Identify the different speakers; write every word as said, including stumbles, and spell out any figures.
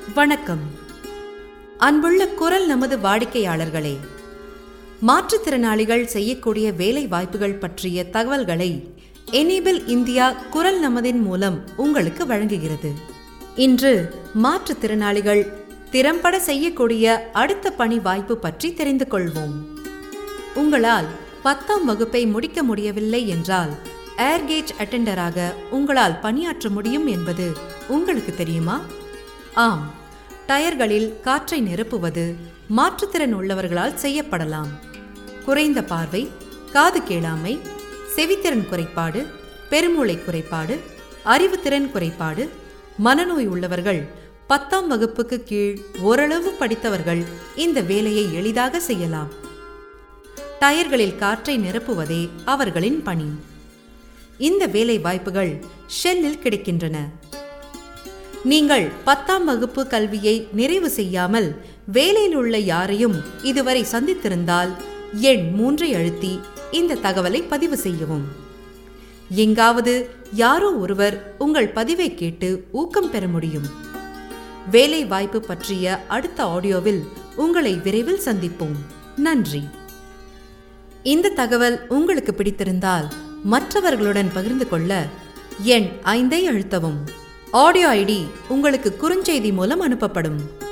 Speaker 1: வணக்கம். அன்புள்ள குரல் நமது வாடிக்கையாளர்களே, மாற்றுத்திறனாளிகள் செய்யக்கூடிய வேலை வாய்ப்புகள் பற்றிய தகவல்களை எனேபிள் இந்தியா குரல் நமதின் மூலம் உங்களுக்கு வழங்குகிறது. இன்று மாற்றுத்திறனாளிகள் திறம்பட செய்யக்கூடிய அடுத்த பணி வாய்ப்பு பற்றி தெரிந்து கொள்வோம். உங்களால் பத்தாம் வகுப்பை முடிக்க முடியவில்லை என்றால் ஏர்கேஜ் அட்டெண்டராக உங்களால் பணியாற்ற முடியும் என்பது உங்களுக்கு தெரியுமா? ஆம், டயர்களில் காற்றை நிரப்புவது மாற்றுத்திறன் உள்ளவர்களால் செய்யப்படலாம். குறைந்த பார்வை, காது கேளாமை, செவித்திறன் குறைபாடு, பெருமூளை குறைபாடு, அறிவுத்திறன் குறைபாடு, மனநோய் உள்ளவர்கள், பத்தாம் வகுப்புக்கு கீழ் ஓரளவு படித்தவர்கள் இந்த வேலையை எளிதாக செய்யலாம். டயர்களில் காற்றை நிரப்புவதே அவர்களின் பணி. இந்த வேலை வாய்ப்புகள் ஷெல்லில் கிடைக்கின்றன. நீங்கள் பத்தாம் வகுப்பு கல்வியை நிறைவு செய்யாமல் வேலையில் உள்ள யாரையும் இதுவரை சந்தித்திருந்தால் எண் மூன்றை அழுத்தி இந்த தகவலை பதிவு செய்யவும். எங்காவது யாரோ ஒருவர் உங்கள் பதிவை கேட்டு ஊக்கம் பெற முடியும். வேலை வாய்ப்பு பற்றிய அடுத்த ஆடியோவில் உங்களை விரைவில் சந்திப்போம். நன்றி. இந்த தகவல் உங்களுக்கு பிடித்திருந்தால் மற்றவர்களுடன் பகிர்ந்து கொள்ள எண் ஐந்தை அழுத்தவும். ஆடியோ ஐடி உங்களுக்கு குறுஞ்செய்தி மூலம் அனுப்பப்படும்.